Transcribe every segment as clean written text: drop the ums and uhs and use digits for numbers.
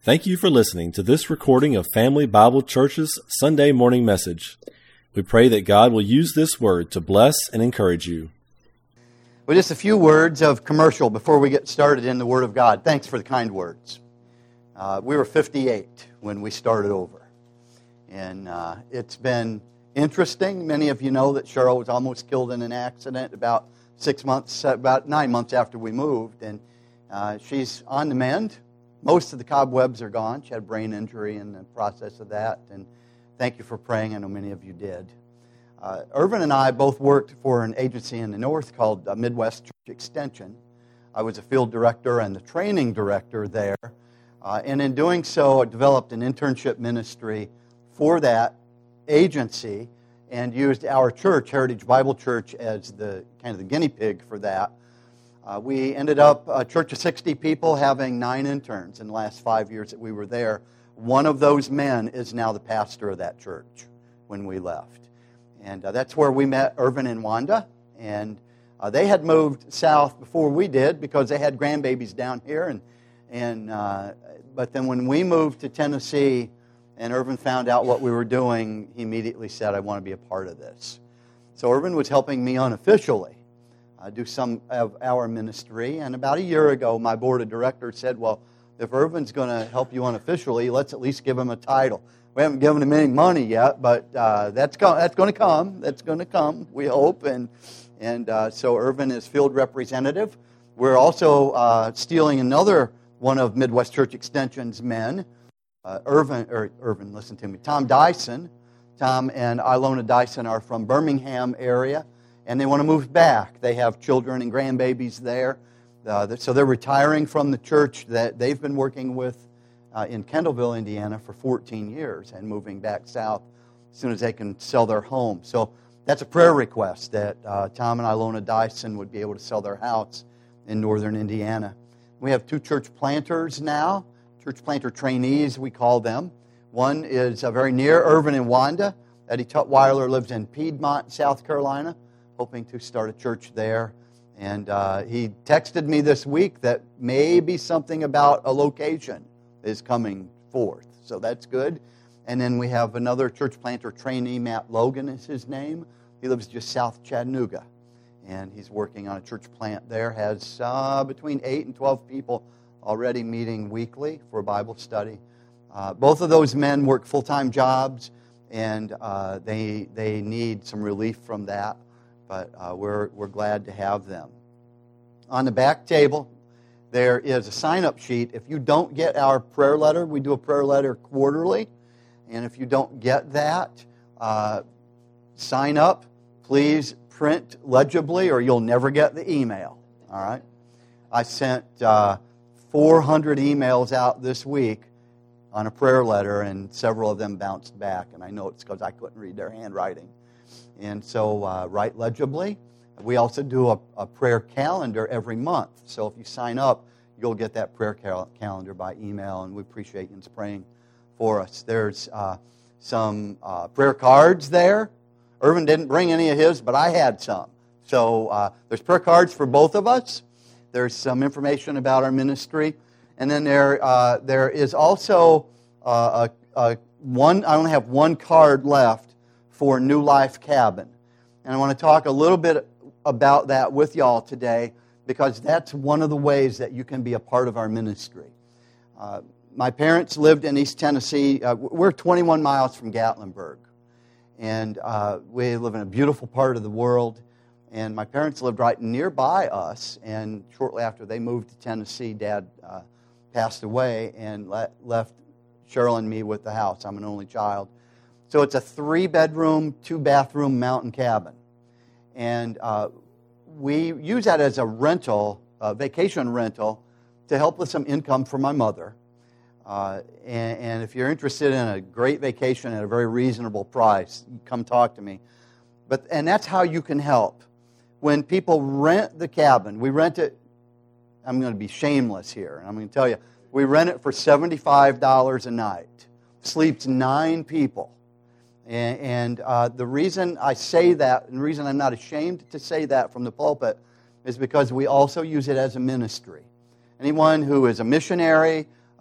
Thank you for listening to this recording of Family Bible Church's Sunday morning message. We pray that God will use this word to bless and encourage you. Well, just a few words of commercial before we get started in the Word of God. Thanks for the kind words. We were 58 when we started over. And it's been interesting. Many of you know that Cheryl was almost killed in an accident about 9 months after we moved. And she's on the mend. Most of the cobwebs are gone. She had a brain injury in the process of that. And thank you for praying. I know many of you did. Irvin and I both worked for an agency in the north called Midwest Church Extension. I was a field director and the training director there. And in doing so, I developed an internship ministry for that agency and used our church, Heritage Bible Church, as the kind of the guinea pig for that. We ended up, a church of 60 people, having 9 interns in the last 5 years that we were there. One of those men is now the pastor of that church when we left. And that's where we met Irvin and Wanda. And they had moved south before we did because they had grandbabies down here. But then when we moved to Tennessee and Irvin found out what we were doing, he immediately said, I want to be a part of this. So Irvin was helping me unofficially do some of our ministry. And about a year ago, my board of directors said, well, if Irvin's going to help you unofficially, let's at least give him a title. We haven't given him any money yet, but that's going to come. That's going to come, we hope. And so Irvin is field representative. We're also stealing another one of Midwest Church Extension's men, Irvin, listen to me, Tom Dyson. Tom and Ilona Dyson are from Birmingham area, and they want to move back. They have children and grandbabies there. So they're retiring from the church that they've been working with in Kendallville, Indiana for 14 years and moving back south as soon as they can sell their home. So that's a prayer request that Tom and Ilona Dyson would be able to sell their house in northern Indiana. We have 2 church planters now, church planter trainees we call them. One is very near Irvin and Wanda. Eddie Tutwiler lives in Piedmont, South Carolina, hoping to start a church there. And he texted me this week that maybe something about a location is coming forth. So that's good. And then we have another church planter trainee, Matt Logan is his name. He lives just south of Chattanooga. And he's working on a church plant there. Has between 8 and 12 people already meeting weekly for Bible study. Both of those men work full-time jobs, and they need some relief from that. But we're glad to have them. On the back table, there is a sign-up sheet. If you don't get our prayer letter, we do a prayer letter quarterly. And if you don't get that, sign up. Please print legibly or you'll never get the email. All right? I sent 400 emails out this week on a prayer letter, and several of them bounced back. And I know it's because I couldn't read their handwriting. And so write legibly. We also do a prayer calendar every month. So if you sign up, you'll get that prayer calendar by email, and we appreciate you praying for us. There's some prayer cards there. Irvin didn't bring any of his, but I had some. So there's prayer cards for both of us. There's some information about our ministry. And then there is also I only have one card left for New Life Cabin. And I want to talk a little bit about that with y'all today because that's one of the ways that you can be a part of our ministry. My parents lived in East Tennessee. We're 21 miles from Gatlinburg. And we live in a beautiful part of the world. And my parents lived right nearby us. And shortly after they moved to Tennessee, Dad passed away and left Cheryl and me with the house. I'm an only child. So it's a 3-bedroom, 2-bathroom mountain cabin. And we use that as a rental, vacation rental, to help with some income for my mother. And if you're interested in a great vacation at a very reasonable price, come talk to me. And that's how you can help. When people rent the cabin, we rent it, I'm going to be shameless here, and I'm going to tell you, we rent it for $75 a night. Sleeps 9 people. And the reason I say that, and the reason I'm not ashamed to say that from the pulpit, is because we also use it as a ministry. Anyone who is a missionary,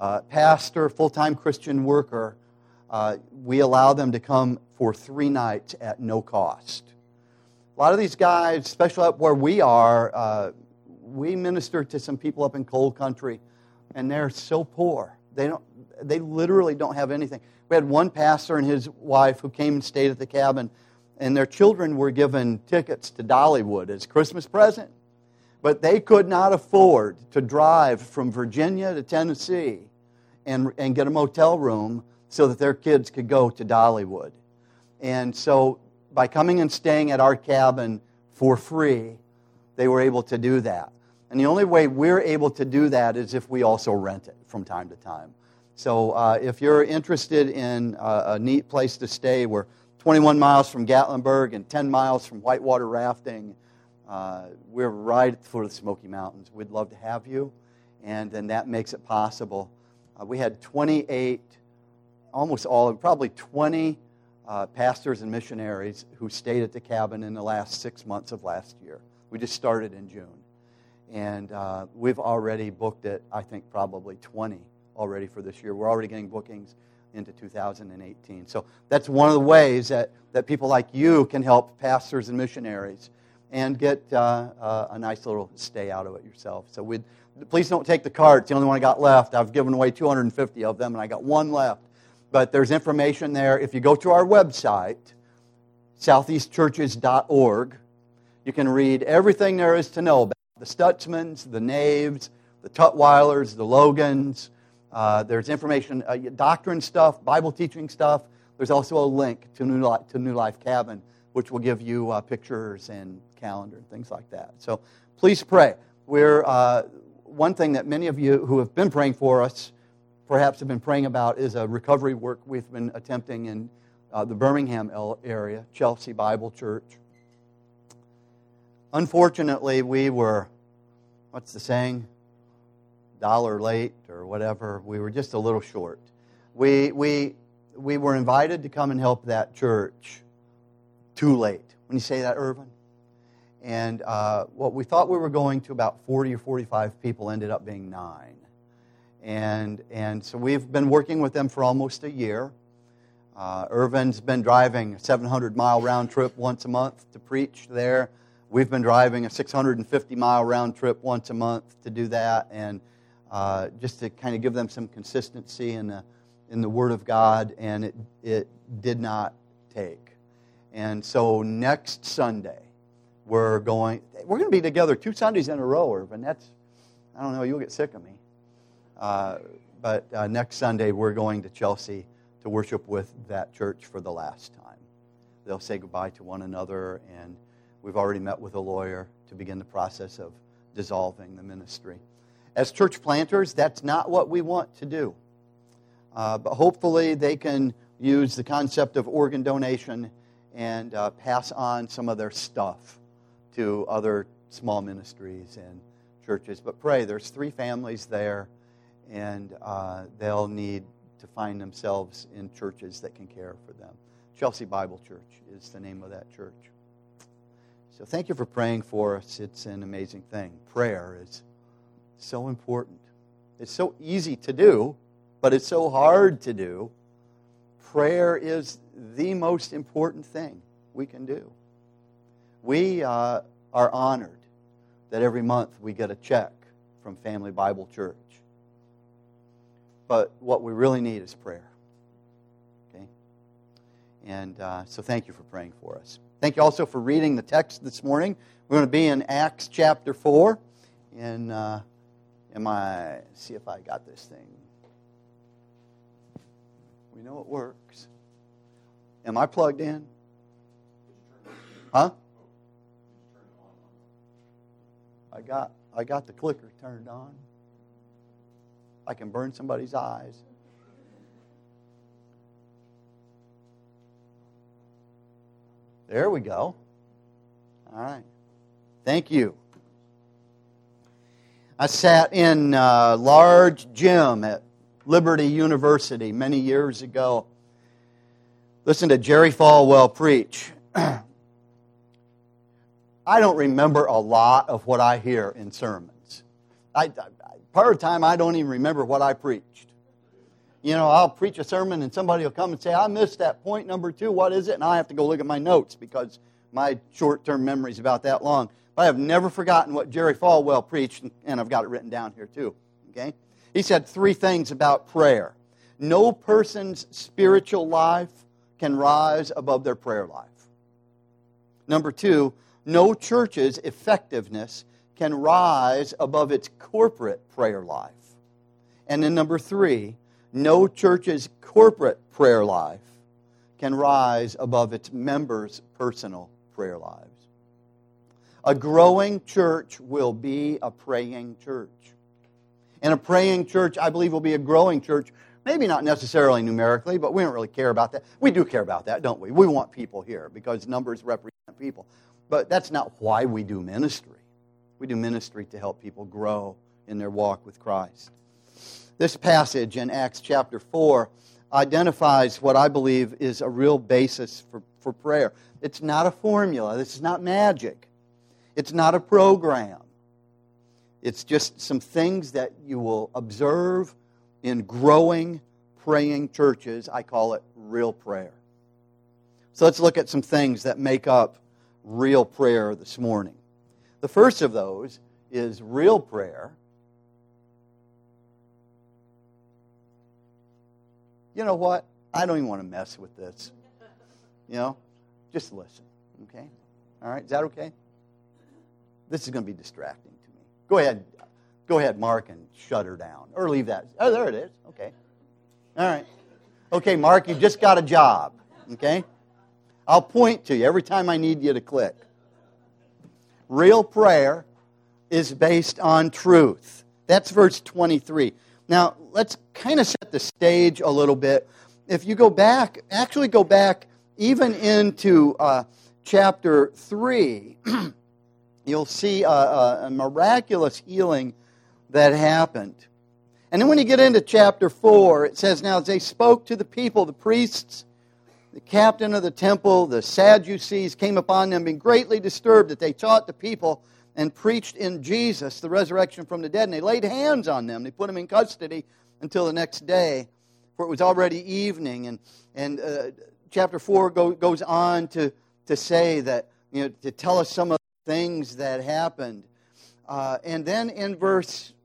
pastor, full-time Christian worker, we allow them to come for 3 nights at no cost. A lot of these guys, especially up where we are, we minister to some people up in coal country, and they're so poor. They literally don't have anything. We had one pastor and his wife who came and stayed at the cabin, and their children were given tickets to Dollywood as Christmas present. But they could not afford to drive from Virginia to Tennessee and get a motel room so that their kids could go to Dollywood. And so by coming and staying at our cabin for free, they were able to do that. And the only way we're able to do that is if we also rent it from time to time. So if you're interested in a neat place to stay, we're 21 miles from Gatlinburg and 10 miles from whitewater rafting. We're right through the Smoky Mountains. We'd love to have you, and then that makes it possible. We had 28, almost all, probably 20 pastors and missionaries who stayed at the cabin in the last 6 months of last year. We just started in June. And we've already booked it, I think probably 20 already for this year. We're already getting bookings into 2018. So that's one of the ways that people like you can help pastors and missionaries and get a nice little stay out of it yourself. So please don't take the card. It's the only one I got left. I've given away 250 of them, and I got one left. But there's information there. If you go to our website, southeastchurches.org, you can read everything there is to know about the Stutzmans, the Naves, the Tutweilers, the Logans. There's information, doctrine stuff, Bible teaching stuff. There's also a link to New Life Cabin, which will give you pictures and calendar and things like that. So please pray. One thing that many of you who have been praying for us perhaps have been praying about is a recovery work we've been attempting in the Birmingham area, Chelsea Bible Church. Unfortunately, we were, what's the saying? $1 late or whatever. We were just a little short. We were invited to come and help that church too late. When you say that, Irvin? And what we thought we were going to about 40 or 45 people ended up being 9. And so we've been working with them for almost a year. Irvin's been driving a 700-mile round trip once a month to preach there. We've been driving a 650-mile round trip once a month to do that, and just to kind of give them some consistency in the Word of God, and it did not take. And so next Sunday, we're going to be together 2 Sundays in a row, Irvin. I don't know, you'll get sick of me. But next Sunday, we're going to Chelsea to worship with that church for the last time. They'll say goodbye to one another, and we've already met with a lawyer to begin the process of dissolving the ministry. As church planters, that's not what we want to do. But hopefully they can use the concept of organ donation and pass on some of their stuff to other small ministries and churches. But pray, there's 3 families there, and they'll need to find themselves in churches that can care for them. Chelsea Bible Church is the name of that church. So thank you for praying for us. It's an amazing thing. Prayer is so important. It's so easy to do, but it's so hard to do. Prayer is the most important thing we can do. We are honored that every month we get a check from Family Bible Church. But what we really need is prayer. Okay? And so thank you for praying for us. Thank you also for reading the text this morning. We're going to be in Acts chapter 4. And see if I got this thing. We know it works. Am I plugged in? Huh? I got the clicker turned on. I can burn somebody's eyes. There we go. All right. Thank you. I sat in a large gym at Liberty University many years ago. Listened to Jerry Falwell preach. I don't remember a lot of what I hear in sermons. Part of the time, I don't even remember what I preached. I'll preach a sermon and somebody will come and say, I missed that point number 2. What is it? And I have to go look at my notes because my short-term memory is about that long. But I have never forgotten what Jerry Falwell preached, and I've got it written down here too. Okay? He said 3 things about prayer. No person's spiritual life can rise above their prayer life. Number 2, no church's effectiveness can rise above its corporate prayer life. And then number 3, no church's corporate prayer life can rise above its members' personal prayer lives. A growing church will be a praying church. And a praying church, I believe, will be a growing church. Maybe not necessarily numerically, but we don't really care about that. We do care about that, don't we? We want people here because numbers represent people. But that's not why we do ministry. We do ministry to help people grow in their walk with Christ. This passage in Acts chapter 4 identifies what I believe is a real basis for prayer. It's not a formula. This is not magic. It's not a program. It's just some things that you will observe in growing, praying churches. I call it real prayer. So let's look at some things that make up real prayer this morning. The first of those is real prayer. You know what? I don't even want to mess with this. Just listen, okay? All right, is that okay? This is going to be distracting to me. Go ahead, Mark, and shut her down. Or leave that. Oh, there it is. Okay. All right. Okay, Mark, you just got a job, okay? I'll point to you every time I need you to click. Real prayer is based on truth. That's verse 23. Now, let's kind of set the stage a little bit. If you go back even into chapter 3, you'll see a miraculous healing that happened. And then when you get into chapter 4, it says, now as they spoke to the people, the priests, the captain of the temple, the Sadducees came upon them, being greatly disturbed that they taught the people and preached in Jesus the resurrection from the dead. And they laid hands on them. They put them in custody until the next day, for it was already evening. And chapter 4 goes on to say that, to tell us some of the things that happened. And then in verse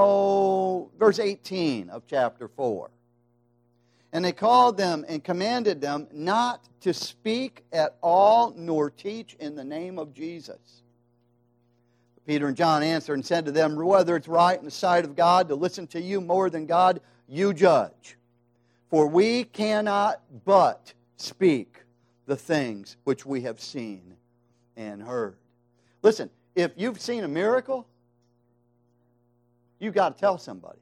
18 of chapter 4. And they called them and commanded them not to speak at all nor teach in the name of Jesus. Peter and John answered and said to them, whether it's right in the sight of God to listen to you more than God, you judge. For we cannot but speak the things which we have seen and heard. Listen, if you've seen a miracle, you've got to tell somebody.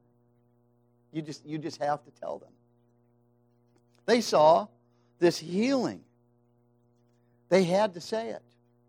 You just have to tell them. They saw this healing. They had to say it.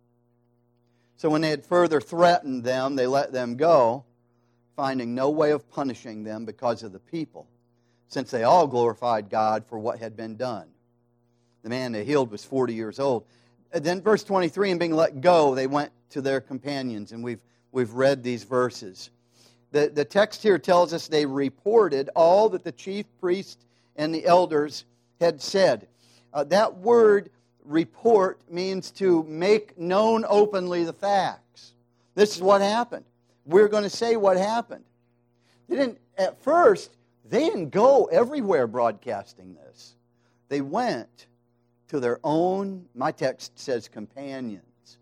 So when they had further threatened them, they let them go, finding no way of punishing them because of the people, since they all glorified God for what had been done. The man they healed was 40 years old. And then verse 23, and being let go, they went to their companions. And we've read these verses. The text here tells us they reported all that the chief priests and the elders had said. That word report means to make known openly the facts. This is what happened. We're going to say what happened. At first, they didn't go everywhere broadcasting this. They went to their own, my text says companions.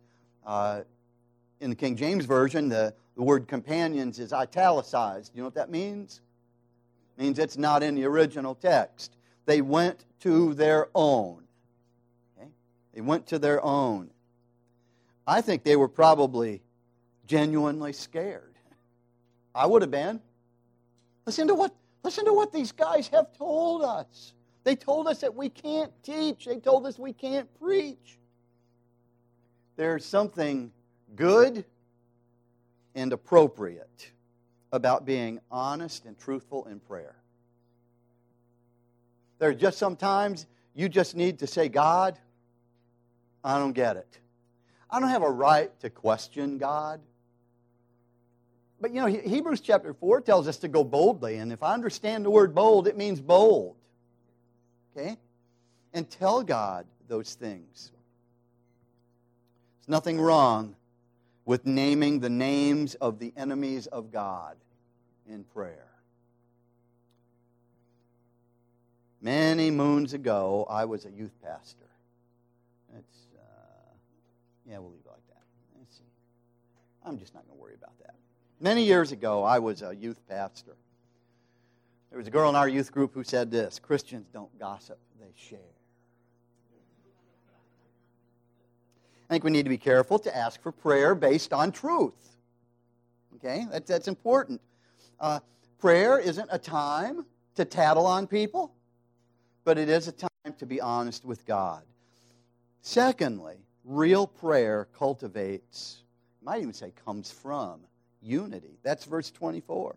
In the King James Version, the word companions is italicized. You know what that means? It means it's not in the original text. They went to their own. Okay? They went to their own. I think they were probably genuinely scared. I would have been. Listen to what these guys have told us. They told us that we can't teach. They told us we can't preach. There's something good and appropriate about being honest and truthful in prayer. There are just sometimes you just need to say, God, I don't get it. I don't have a right to question God. But Hebrews chapter 4 tells us to go boldly. And if I understand the word bold, it means bold. Okay? And tell God those things. There's nothing wrong with naming the names of the enemies of God in prayer. Many moons ago, I was a youth pastor. We'll leave it like that. Let's see. I'm just not going to worry about that. Many years ago, I was a youth pastor. There was a girl in our youth group who said this: Christians don't gossip, they share. I think we need to be careful to ask for prayer based on truth. Okay? That's important. Prayer isn't a time to tattle on people, but it is a time to be honest with God. Secondly, real prayer cultivates, you might even say comes from, unity. That's verse 24.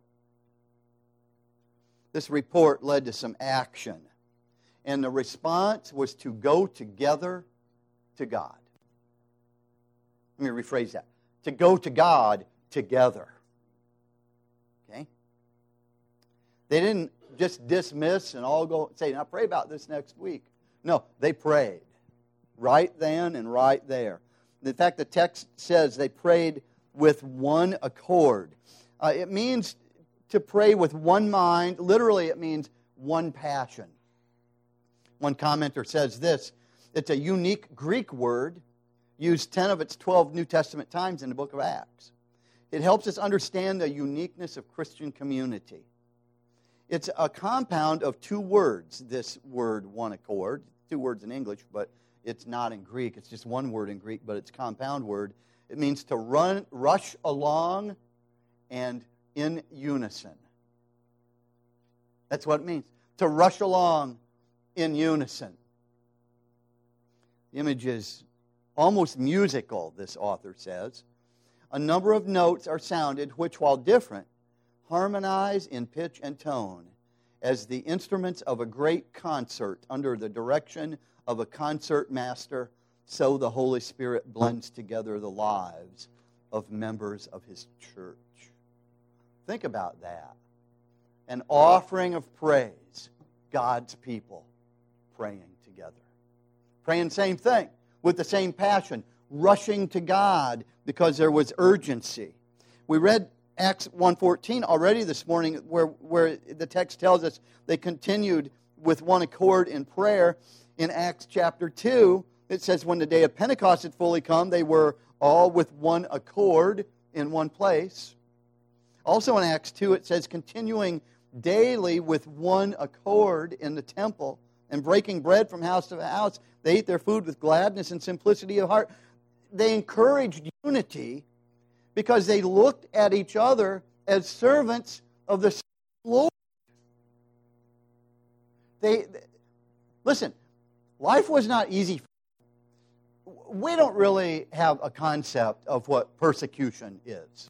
This report led to some action, and the response was to go together to God. Let me rephrase that. To go to God together. Okay? They didn't just dismiss and all go say, now pray about this next week. No, they prayed. Right then and right there. In fact, the text says they prayed with one accord. It means to pray with one mind. Literally, it means one passion. One commenter says this: it's a unique Greek word used 10 of its 12 New Testament times in the book of Acts. It helps us understand the uniqueness of Christian community. It's a compound of two words, this word, one accord. Two words in English, but it's not in Greek. It's just one word in Greek, but it's a compound word. It means to rush along and in unison. That's what it means, to rush along in unison. The image is almost musical, this author says. A number of notes are sounded which, while different, harmonize in pitch and tone as the instruments of a great concert under the direction of a concert master, so the Holy Spirit blends together the lives of members of His church. Think about that. An offering of praise, God's people praying together. Praying the same thing, with the same passion, rushing to God because there was urgency. We read Acts 1:14 already this morning, where the text tells us they continued with one accord in prayer. In Acts chapter 2, it says when the day of Pentecost had fully come, they were all with one accord in one place. Also in Acts 2, it says continuing daily with one accord in the temple and breaking bread from house to house. They ate their food with gladness and simplicity of heart. They encouraged unity because they looked at each other as servants of the Lord. Listen, life was not easy. We don't really have a concept of what persecution is.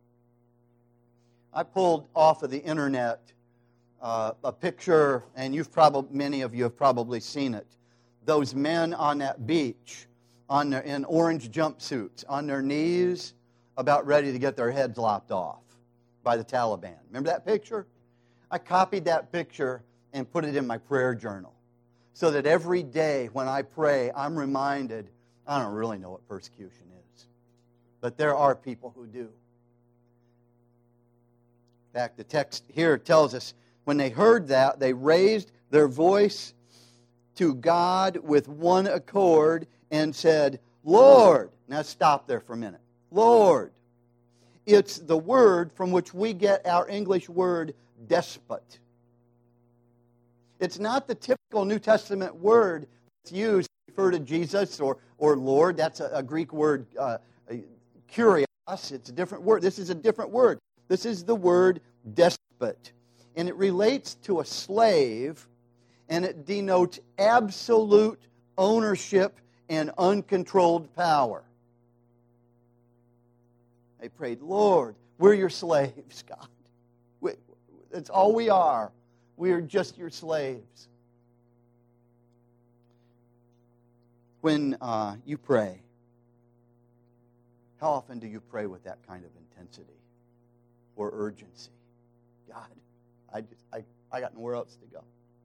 I pulled off of the internet a picture, and many of you have probably seen it. Those men on that beach in orange jumpsuits, on their knees, about ready to get their heads lopped off by the Taliban. Remember that picture? I copied that picture and put it in my prayer journal so that every day when I pray, I'm reminded, I don't really know what persecution is, but there are people who do. In fact, the text here tells us when they heard that, they raised their voice to God with one accord and said, Lord. Now stop there for a minute. Lord. It's the word from which we get our English word despot. It's not the typical New Testament word that's used to refer to Jesus or Lord. That's a Greek word, kurios. It's a different word. This is a different word. This is the word despot. And it relates to a slave, and it denotes absolute ownership and uncontrolled power. They prayed, Lord, we're your slaves, God. That's all we are. We are just your slaves. When you pray, how often do you pray with that kind of intensity? or urgency. God, I got nowhere else to go.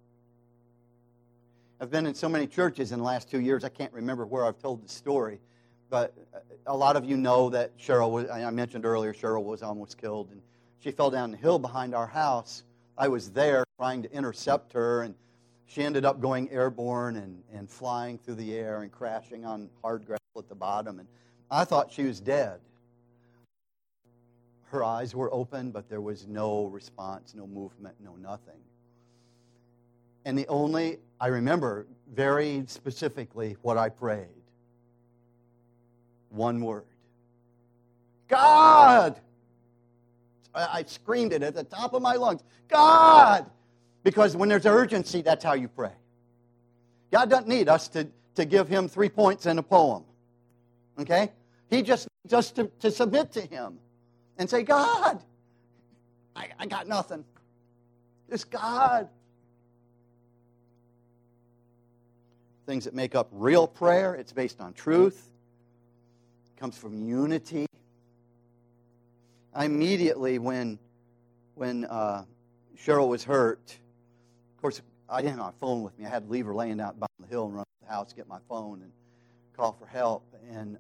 I've been in so many churches in the last 2 years, I can't remember where I've told the story. But a lot of you know that I mentioned earlier, Cheryl was almost killed. And she fell down the hill behind our house. I was there trying to intercept her, and she ended up going airborne and flying through the air and crashing on hard gravel at the bottom. And I thought she was dead. Her eyes were open, but there was no response, no movement, no nothing. And I remember very specifically what I prayed. One word. God! I screamed it at the top of my lungs. God! Because when there's urgency, that's how you pray. God doesn't need us to give Him 3 points in a poem. Okay? He just needs us to submit to Him and say, God, I got nothing. Just God. Things that make up real prayer, it's based on truth. It comes from unity. I immediately, when Cheryl was hurt, of course, I didn't have my phone with me. I had to leave her laying out behind the hill and run to the house, get my phone, and call for help. And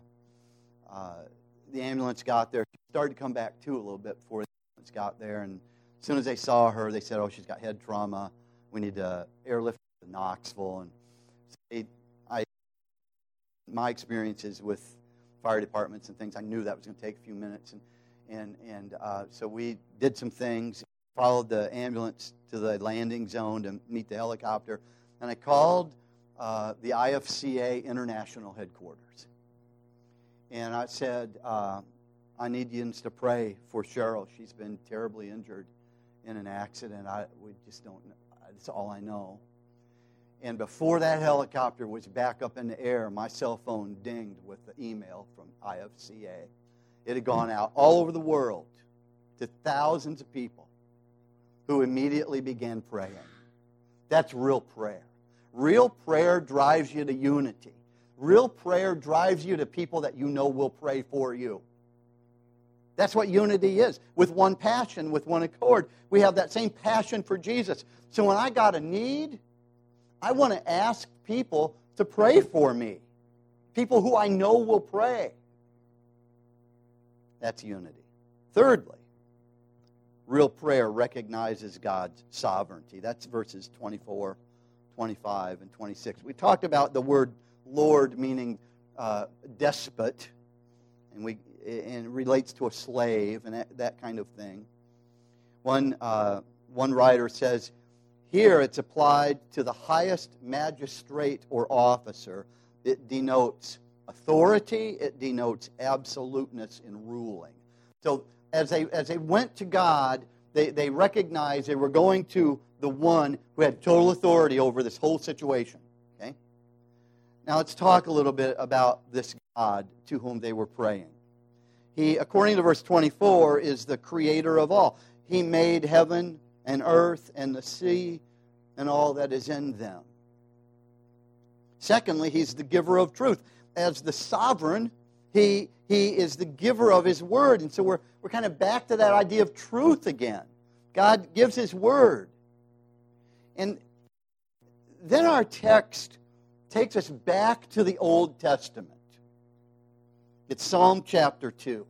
the ambulance got there. She started to come back, too, a little bit before the ambulance got there. And as soon as they saw her, they said, oh, she's got head trauma. We need to airlift her to Knoxville. And so my experiences with fire departments and things, I knew that was going to take a few minutes. And so we did some things, followed the ambulance to the landing zone to meet the helicopter. And I called the IFCA International Headquarters. And I said, I need you to pray for Cheryl. She's been terribly injured in an accident. We just don't know. That's all I know. And before that helicopter was back up in the air, my cell phone dinged with the email from IFCA. It had gone out all over the world to thousands of people who immediately began praying. That's real prayer. Real prayer drives you to unity. Real prayer drives you to people that you know will pray for you. That's what unity is. With one passion, with one accord. We have that same passion for Jesus. So when I got a need, I want to ask people to pray for me. People who I know will pray. That's unity. Thirdly, real prayer recognizes God's sovereignty. That's verses 24, 25, and 26. We talked about the word Lord meaning despot, and it relates to a slave and that kind of thing. One writer says, here it's applied to the highest magistrate or officer. It denotes authority. It denotes absoluteness in ruling. So as they went to God, they recognized they were going to the one who had total authority over this whole situation. Okay? Now let's talk a little bit about this God to whom they were praying. He, according to verse 24, is the creator of all. He made heaven and earth and the sea and all that is in them. Secondly, He's the giver of truth. As the sovereign, He is the giver of His word. And so we're kind of back to that idea of truth again. God gives His word. And then our text takes us back to the Old Testament. It's Psalm chapter 2.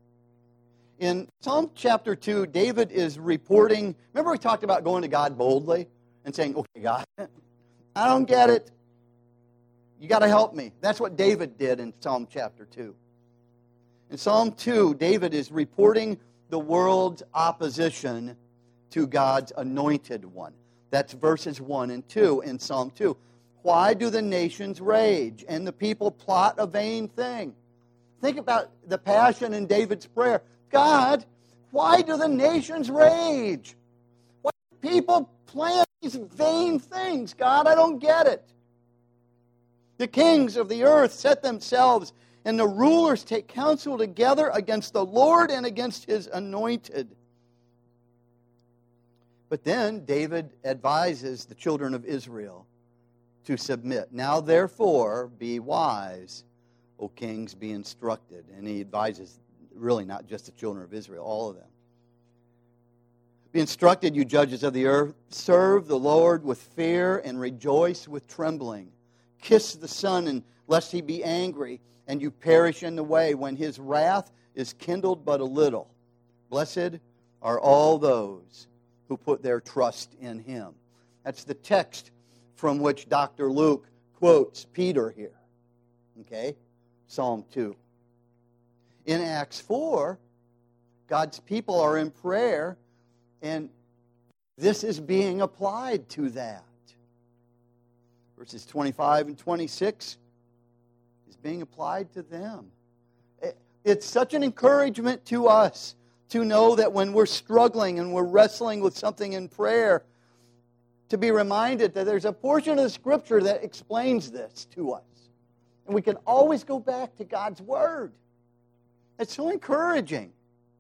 In Psalm chapter 2, David is reporting. Remember we talked about going to God boldly and saying, okay, God, I don't get it. You got to help me. That's what David did in Psalm chapter 2. In Psalm 2, David is reporting the world's opposition to God's anointed one. That's verses 1 and 2 in Psalm 2. Why do the nations rage and the people plot a vain thing? Think about the passion in David's prayer. God, why do the nations rage? Why do people plan these vain things? God, I don't get it. The kings of the earth set themselves, and the rulers take counsel together against the Lord and against His anointed. But then David advises the children of Israel to submit. Now therefore be wise, O kings, be instructed. And he advises really not just the children of Israel, all of them. Be instructed, you judges of the earth. Serve the Lord with fear and rejoice with trembling. Kiss the Son, lest he be angry, and you perish in the way when his wrath is kindled but a little. Blessed are all those who put their trust in him. That's the text from which Dr. Luke quotes Peter here. Okay? Psalm 2. In Acts 4, God's people are in prayer, and this is being applied to that. Verses 25 and 26 is being applied to them. It's such an encouragement to us to know that when we're struggling and we're wrestling with something in prayer, to be reminded that there's a portion of the Scripture that explains this to us. And we can always go back to God's Word. It's so encouraging.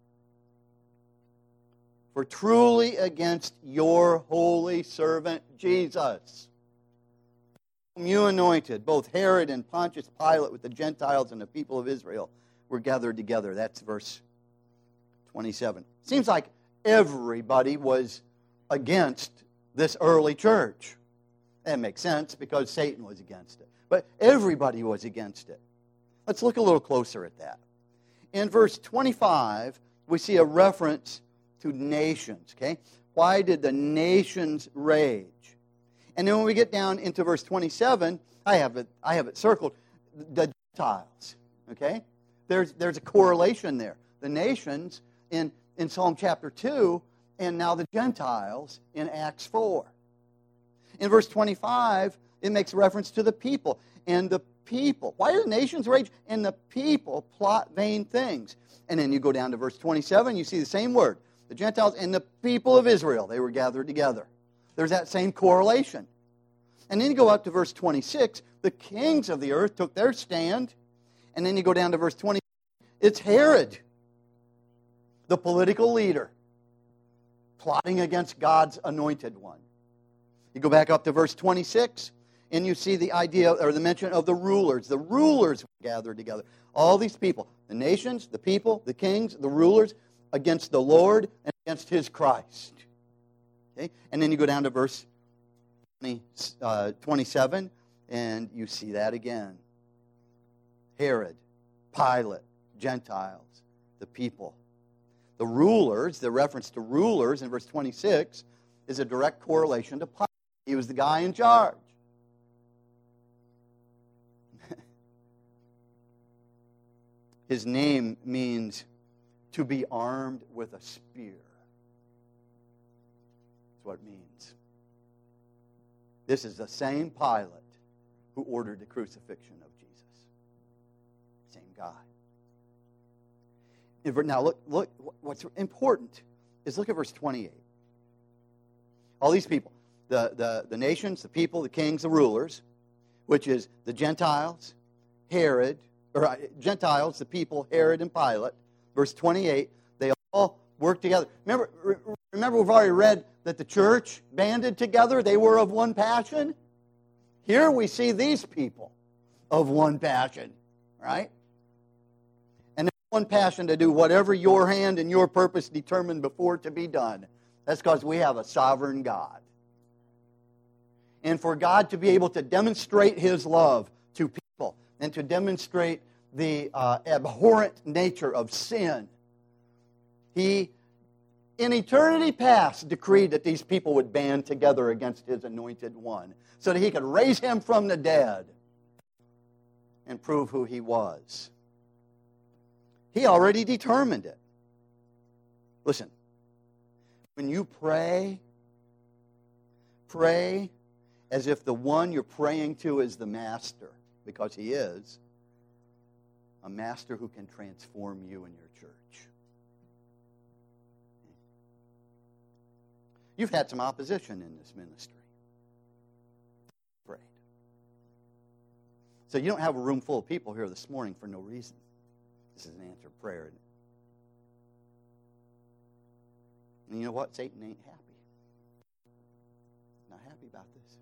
For truly against your holy servant Jesus, whom you anointed, both Herod and Pontius Pilate with the Gentiles and the people of Israel were gathered together. That's verse 27. Seems like everybody was against this early church. That makes sense because Satan was against it. But everybody was against it. Let's look a little closer at that. In verse 25, we see a reference to nations. Okay? Why did the nations rage? And then when we get down into verse 27, I have it circled, the Gentiles. Okay? There's a correlation there. The nations in Psalm chapter 2, and now the Gentiles in Acts 4. In verse 25, it makes reference to the people. And the people, why do the nations rage? And the people plot vain things. And then you go down to verse 27, you see the same word. The Gentiles and the people of Israel, they were gathered together. There's that same correlation. And then you go up to verse 26, the kings of the earth took their stand. And then you go down to verse 20, it's Herod, the political leader, plotting against God's anointed one. You go back up to verse 26, and you see the idea or the mention of the rulers. The rulers were gathered together. All these people, the nations, the people, the kings, the rulers, against the Lord and against His Christ. Okay? And then you go down to verse 27, and you see that again. Herod, Pilate, Gentiles, the people. The rulers, the reference to rulers in verse 26, is a direct correlation to Pilate. He was the guy in charge. His name means to be armed with a spear. That's what it means. This is the same Pilate who ordered the crucifixion of Jesus. Same guy. Now look, what's important is look at verse 28. All these people, the nations, the people, the kings, the rulers, which is the Gentiles, Gentiles, the people, Herod and Pilate. Verse 28, they all work together. Remember, we've already read that the church banded together. They were of one passion. Here we see these people of one passion, right? And one passion to do whatever your hand and your purpose determined before to be done. That's because we have a sovereign God. And for God to be able to demonstrate His love to people and to demonstrate the abhorrent nature of sin, He, in eternity past, decreed that these people would band together against His anointed one so that He could raise Him from the dead and prove who He was. He already determined it. Listen, when you pray as if the one you're praying to is the Master, because He is, a Master who can transform you and your church. You've had some opposition in this ministry. Prayed. So you don't have a room full of people here this morning for no reason. This is an answered prayer, isn't it? And you know what? Satan ain't happy. Not happy about this.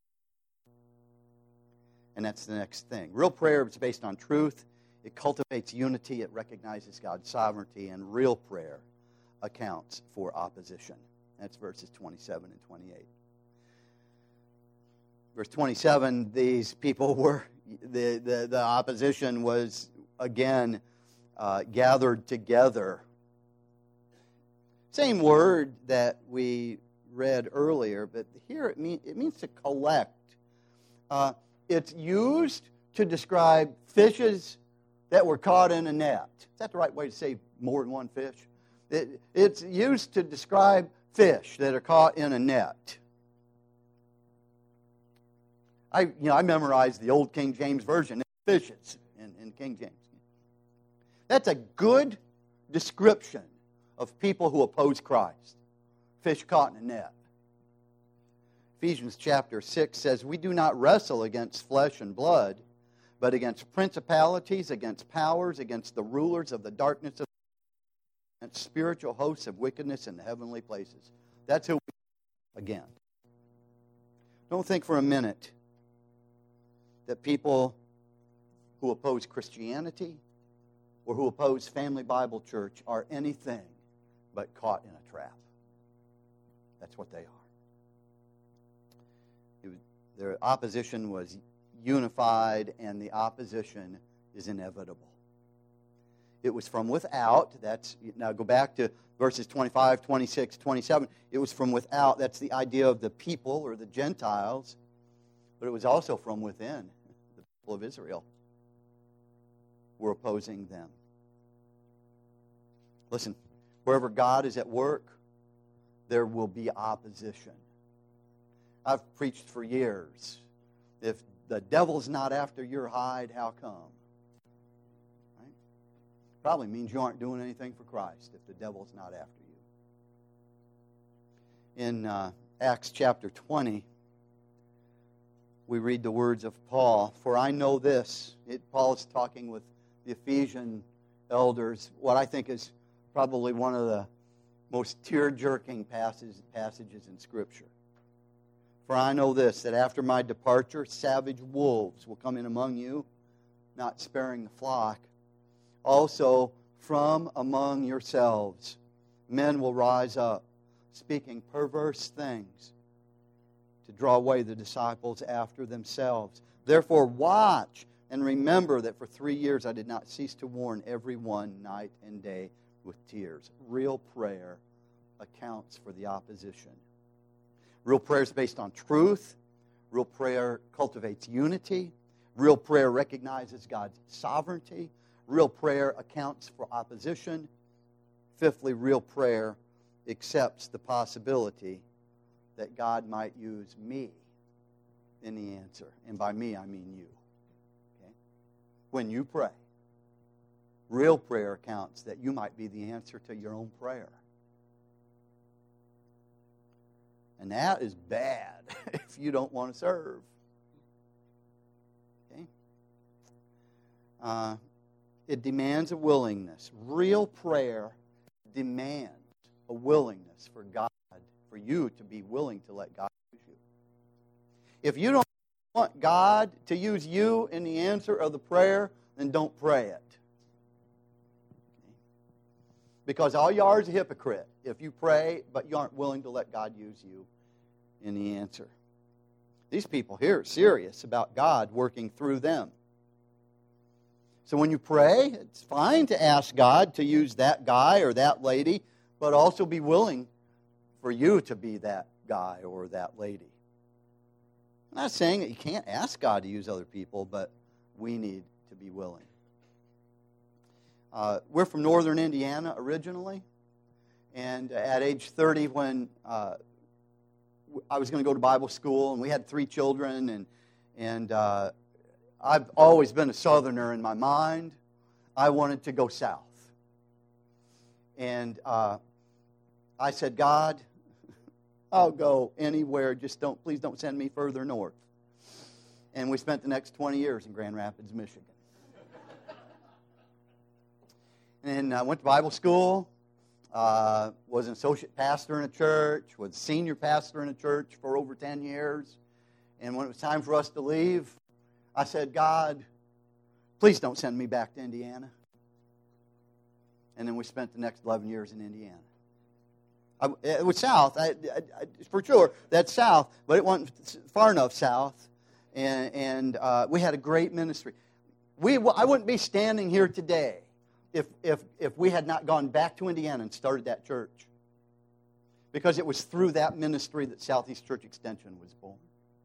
And that's the next thing. Real prayer is based on truth. It cultivates unity. It recognizes God's sovereignty. And real prayer accounts for opposition. That's verses 27 and 28. Verse 27, these people were, the opposition was again gathered together. Same word that we read earlier, but here it means to collect. It's used to describe fishes that were caught in a net. Is that the right way to say more than one fish? It's used to describe fish that are caught in a net. I memorized the old King James Version, fishes, in King James. That's a good description of people who oppose Christ. Fish caught in a net. Ephesians chapter 6 says, "We do not wrestle against flesh and blood, but against principalities, against powers, against the rulers of the darkness of and spiritual hosts of wickedness in the heavenly places." That's who we again. Don't think for a minute that people who oppose Christianity or who oppose Family Bible Church are anything but caught in a trap. That's what they are. Their opposition was unified, and the opposition is inevitable. It was from without. Now go back to verses 25, 26, 27. It was from without. That's the idea of the people or the Gentiles. But it was also from within. The people of Israel were opposing them. Listen, wherever God is at work, there will be opposition. I've preached for years. If the devil's not after your hide, how come? Right? Probably means you aren't doing anything for Christ if the devil's not after you. In Acts chapter 20, we read the words of Paul. "For I know this." Paul is talking with the Ephesian elders, what I think is probably one of the most tear-jerking passages in Scripture. "For I know this, that after my departure, savage wolves will come in among you, not sparing the flock. Also, from among yourselves, men will rise up, speaking perverse things, to draw away the disciples after themselves. Therefore, watch and remember that for 3 years I did not cease to warn everyone night and day with tears." Real prayer accounts for the opposition. Real prayer is based on truth. Real prayer cultivates unity. Real prayer recognizes God's sovereignty. Real prayer accounts for opposition. Fifthly, real prayer accepts the possibility that God might use me in the answer. And by me, I mean you. Okay? When you pray, real prayer accounts that you might be the answer to your own prayer. And that is bad if you don't want to serve. Okay? It demands a willingness. Real prayer demands a willingness for God, for you to be willing to let God use you. If you don't want God to use you in the answer of the prayer, then don't pray it. Okay? Because all you are is a hypocrite if you pray, but you aren't willing to let God use you in the answer. These people here are serious about God working through them. So when you pray, it's fine to ask God to use that guy or that lady, but also be willing for you to be that guy or that lady. I'm not saying that you can't ask God to use other people, but we need to be willing. We're from northern Indiana originally, and at age 30 when I was going to go to Bible school, and we had 3 children, and I've always been a southerner in my mind. I wanted to go south. And I said, "God, I'll go anywhere, just please don't send me further north." And we spent the next 20 years in Grand Rapids, Michigan. And I went to Bible school, was an associate pastor in a church, was senior pastor in a church for over 10 years. And when it was time for us to leave, I said, "God, please don't send me back to Indiana." And then we spent the next 11 years in Indiana. It was south, for sure. That's south, but it wasn't far enough south. And we had a great ministry. I wouldn't be standing here today if we had not gone back to Indiana and started that church. Because it was through that ministry that Southeast Church Extension was born.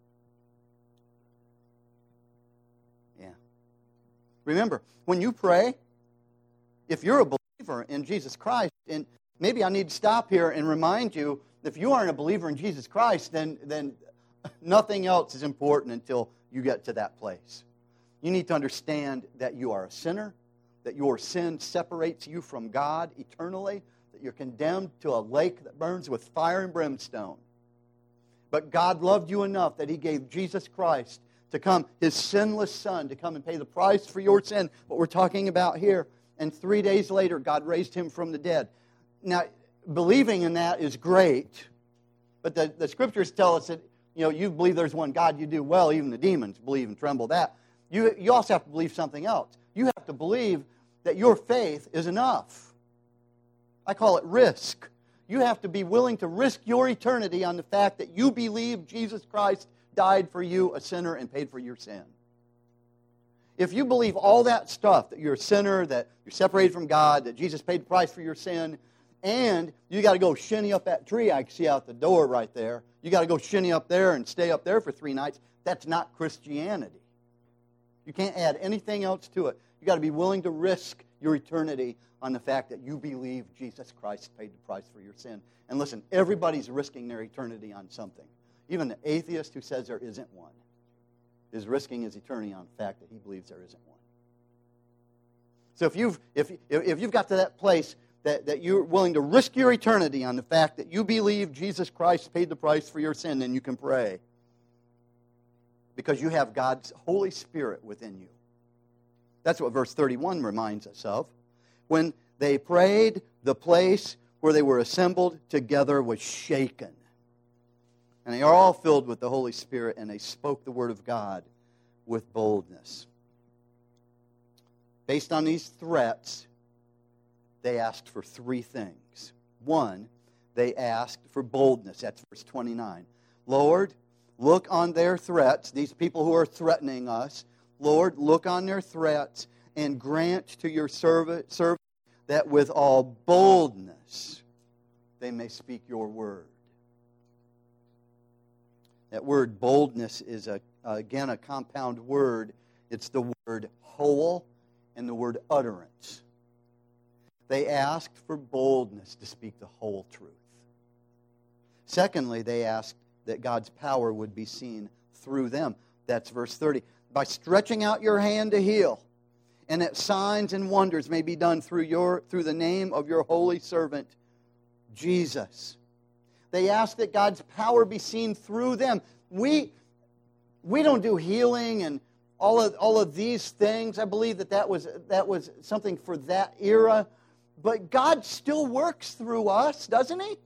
Yeah. Remember, when you pray, if you're a believer in Jesus Christ, and maybe I need to stop here and remind you, if you aren't a believer in Jesus Christ, then nothing else is important until you get to that place. You need to understand that you are a sinner, that your sin separates you from God eternally, that you're condemned to a lake that burns with fire and brimstone. But God loved you enough that He gave Jesus Christ to come, His sinless Son, to come and pay the price for your sin, what we're talking about here. And 3 days later, God raised Him from the dead. Now, believing in that is great, but the Scriptures tell us that, you believe there's one God, you do well. Even the demons believe and tremble that. You also have to believe something else. You have to believe that your faith is enough. I call it risk. You have to be willing to risk your eternity on the fact that you believe Jesus Christ died for you, a sinner, and paid for your sin. If you believe all that stuff, that you're a sinner, that you're separated from God, that Jesus paid the price for your sin, and you got to go shinny up that tree I see out the door right there. You got to go shinny up there and stay up there for 3 nights. That's not Christianity. You can't add anything else to it. You got to be willing to risk your eternity on the fact that you believe Jesus Christ paid the price for your sin. And listen, everybody's risking their eternity on something. Even the atheist who says there isn't one is risking his eternity on the fact that he believes there isn't one. So if you've got to that place that you're willing to risk your eternity on the fact that you believe Jesus Christ paid the price for your sin, then you can pray. Because you have God's Holy Spirit within you. That's what verse 31 reminds us of. When they prayed, the place where they were assembled together was shaken. And they are all filled with the Holy Spirit, and they spoke the word of God with boldness. Based on these threats, they asked for 3 things. 1, they asked for boldness. That's verse 29. Lord, look on their threats, these people who are threatening us. Lord, look on their threats and grant to your servant that with all boldness they may speak your word. That word boldness is, again, a compound word. It's the word whole and the word utterance. They asked for boldness to speak the whole truth. Secondly, they asked that God's power would be seen through them. That's verse 30. By stretching out your hand to heal, and that signs and wonders may be done through the name of your holy servant, Jesus. They ask that God's power be seen through them. We don't do healing and all of these things. I believe that was something for that era. But God still works through us, doesn't He?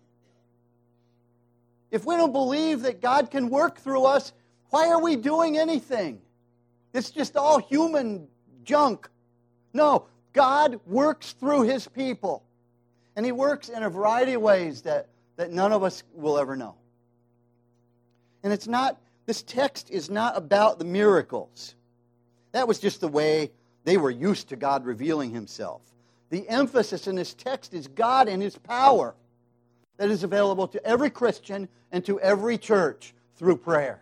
If we don't believe that God can work through us, why are we doing anything? It's just all human junk. No, God works through His people. And He works in a variety of ways that none of us will ever know. And this text is not about the miracles. That was just the way they were used to God revealing Himself. The emphasis in this text is God and His power that is available to every Christian and to every church through prayer.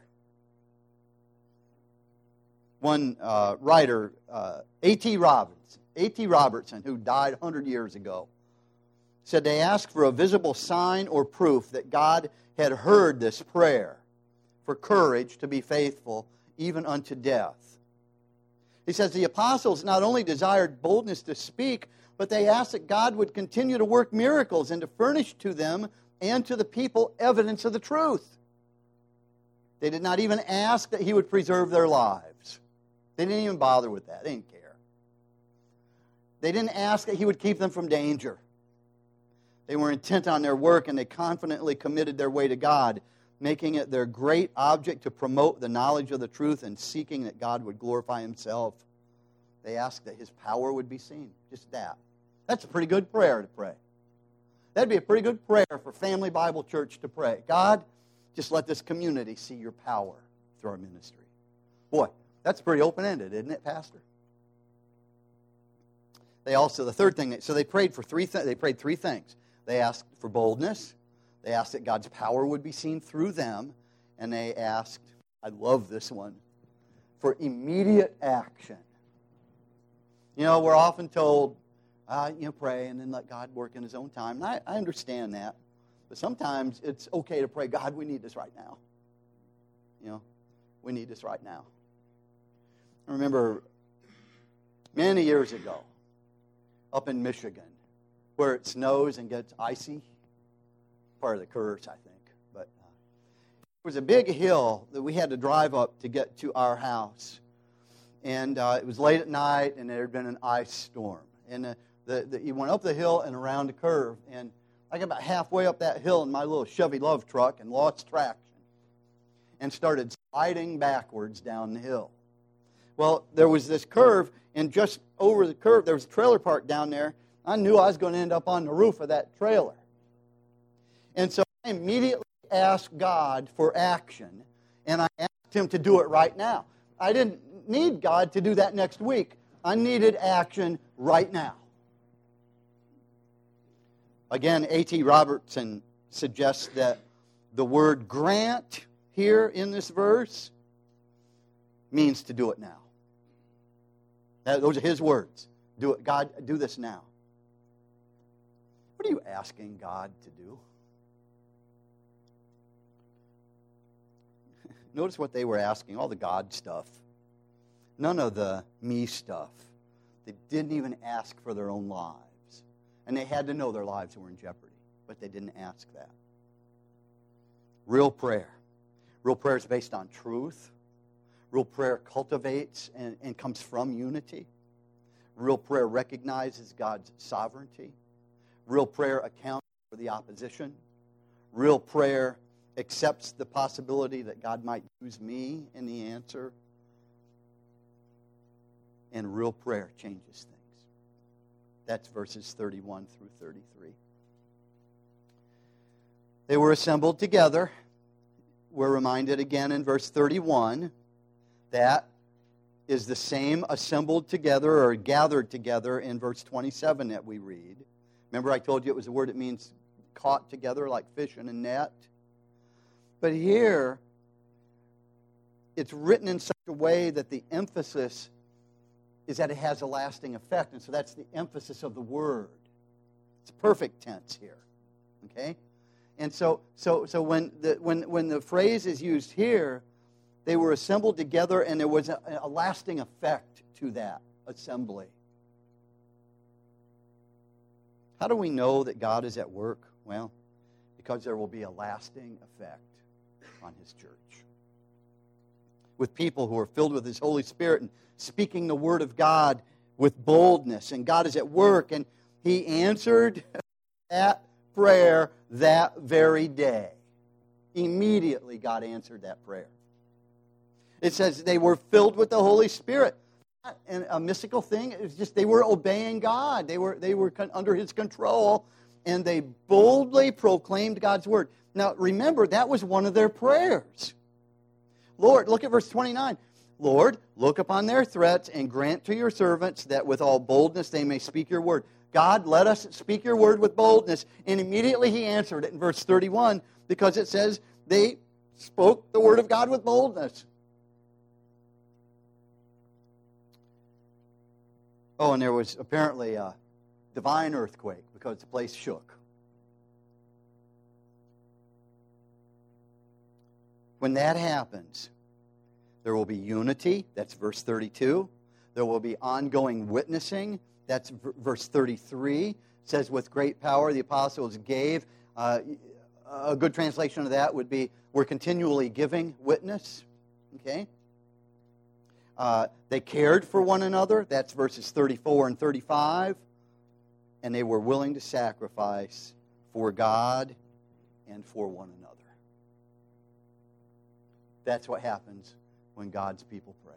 One writer, A.T. Robertson, who died 100 years ago, said they asked for a visible sign or proof that God had heard this prayer for courage to be faithful even unto death. He says the apostles not only desired boldness to speak, but they asked that God would continue to work miracles and to furnish to them and to the people evidence of the truth. They did not even ask that He would preserve their lives. They didn't even bother with that. They didn't care. They didn't ask that He would keep them from danger. They were intent on their work, and they confidently committed their way to God, making it their great object to promote the knowledge of the truth and seeking that God would glorify Himself. They asked that His power would be seen. Just that. That's a pretty good prayer to pray. That'd be a pretty good prayer for Family Bible Church to pray. God, just let this community see your power through our ministry. Boy, that's pretty open-ended, isn't it, Pastor? They also, the third thing, so they prayed for three things. They asked for boldness. They asked that God's power would be seen through them. And they asked, I love this one, for immediate action. You know, we're often told, pray and then let God work in His own time. And I understand that. But sometimes it's okay to pray, God, we need this right now. You know, we need this right now. I remember many years ago, up in Michigan, where it snows and gets icy. Part of the curse, I think. But there was a big hill that we had to drive up to get to our house. And it was late at night, and there had been an ice storm. And you went up the hill and around a curve. And I got about halfway up that hill in my little Chevy Love truck and lost traction and started sliding backwards down the hill. Well, there was this curve, and just over the curve, there was a trailer park down there. I knew I was going to end up on the roof of that trailer. And so I immediately asked God for action, and I asked Him to do it right now. I didn't need God to do that next week. I needed action right now. Again, A.T. Robertson suggests that the word grant here in this verse means to do it now. Those are his words. Do it, God, do this now. What are you asking God to do? Notice what they were asking, all the God stuff. None of the me stuff. They didn't even ask for their own lives. And they had to know their lives were in jeopardy, but they didn't ask that. Real prayer. Real prayer is based on truth. Real prayer cultivates and comes from unity. Real prayer recognizes God's sovereignty. Real prayer accounts for the opposition. Real prayer accepts the possibility that God might use me in the answer. And real prayer changes things. That's verses 31 through 33. They were assembled together. We're reminded again in verse 31 that is the same assembled together or gathered together in verse 27 that we read. Remember I told you it was a word that means caught together like fish in a net? But here, it's written in such a way that the emphasis is that it has a lasting effect. And so that's the emphasis of the word. It's perfect tense here. Okay? And so when the phrase is used here, they were assembled together and there was a lasting effect to that assembly. How do we know that God is at work? Well, because there will be a lasting effect on His church. With people who are filled with His Holy Spirit and speaking the Word of God with boldness. And God is at work. And He answered that prayer that very day. Immediately God answered that prayer. It says they were filled with the Holy Spirit. And a mystical thing. It was just they were obeying God. They were under His control. And they boldly proclaimed God's Word. Now, remember, that was one of their prayers. Lord, look at verse 29. Lord, look upon their threats and grant to your servants that with all boldness they may speak your word. God, let us speak your word with boldness. And immediately He answered it in verse 31 because it says they spoke the word of God with boldness. Oh, and there was apparently a divine earthquake because the place shook. When that happens, there will be unity. That's verse 32. There will be ongoing witnessing. That's verse 33. It says, with great power the apostles gave. A good translation of that would be, we're continually giving witness. Okay? They cared for one another. That's verses 34 and 35. And they were willing to sacrifice for God and for one another. That's what happens when God's people pray.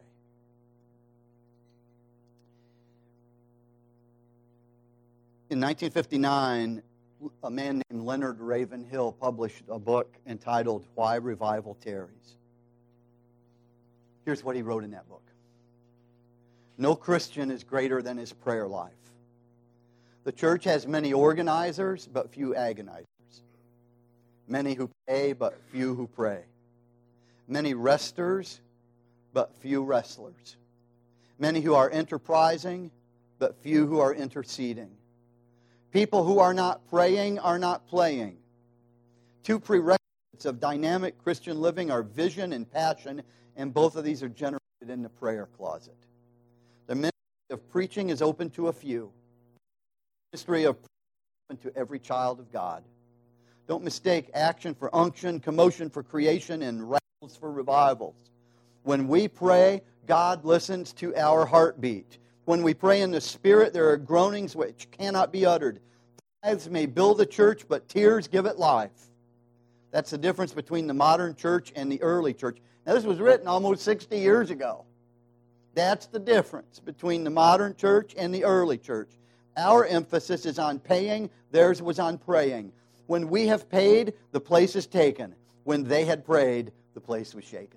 In 1959, a man named Leonard Ravenhill published a book entitled Why Revival Tarries. Here's what he wrote in that book. No Christian is greater than his prayer life. The church has many organizers, but few agonizers. Many who pay, but few who pray. Many resters, but few wrestlers. Many who are enterprising, but few who are interceding. People who are not praying are not playing. Two prerequisites of dynamic Christian living are vision and passion, and both of these are generated in the prayer closet. The ministry of preaching is open to a few. The ministry of prayer is open to every child of God. Don't mistake action for unction, commotion for creation, and rattles for revivals. When we pray, God listens to our heartbeat. When we pray in the Spirit, there are groanings which cannot be uttered. Tithes may build the church, but tears give it life. That's the difference between the modern church and the early church. Now, this was written almost 60 years ago. That's the difference between the modern church and the early church. Our emphasis is on paying. Theirs was on praying. When we have paid, the place is taken. When they had prayed, the place was shaken.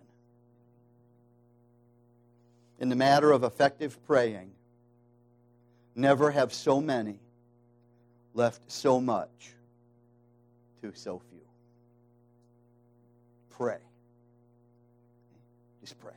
In the matter of effective praying, never have so many left so much to so few. Pray. Just pray.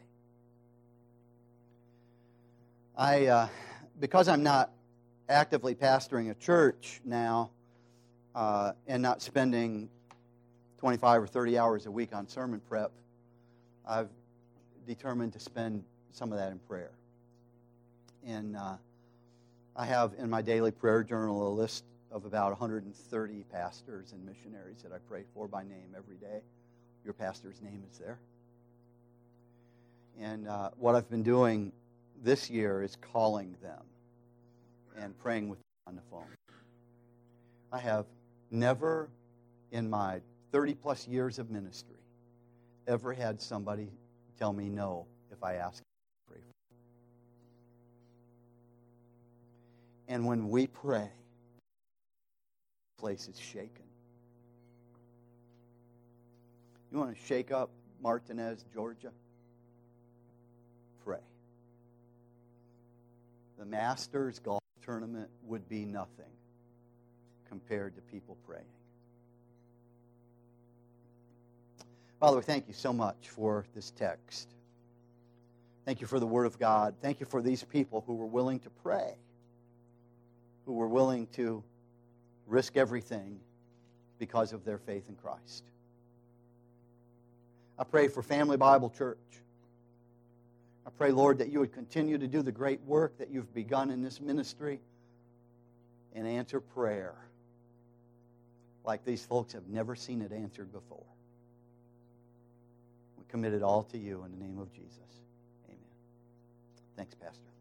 Because I'm not actively pastoring a church now and not spending 25 or 30 hours a week on sermon prep, I've determined to spend some of that in prayer. And I have in my daily prayer journal a list of about 130 pastors and missionaries that I pray for by name every day. Your pastor's name is there. And what I've been doing this year is calling them and praying with them on the phone. I have never in my 30-plus years of ministry ever had somebody tell me no if I ask them to pray for them. And when we pray, the place is shaken. You want to shake up Martinez, Georgia? Pray. The Masters golf tournament would be nothing compared to people praying. Father, thank you so much for this text. Thank you for the Word of God. Thank you for these people who were willing to pray, who were willing to risk everything because of their faith in Christ. I pray for Family Bible Church. I pray, Lord, that you would continue to do the great work that you've begun in this ministry and answer prayer like these folks have never seen it answered before. We commit it all to you in the name of Jesus. Amen. Thanks, Pastor.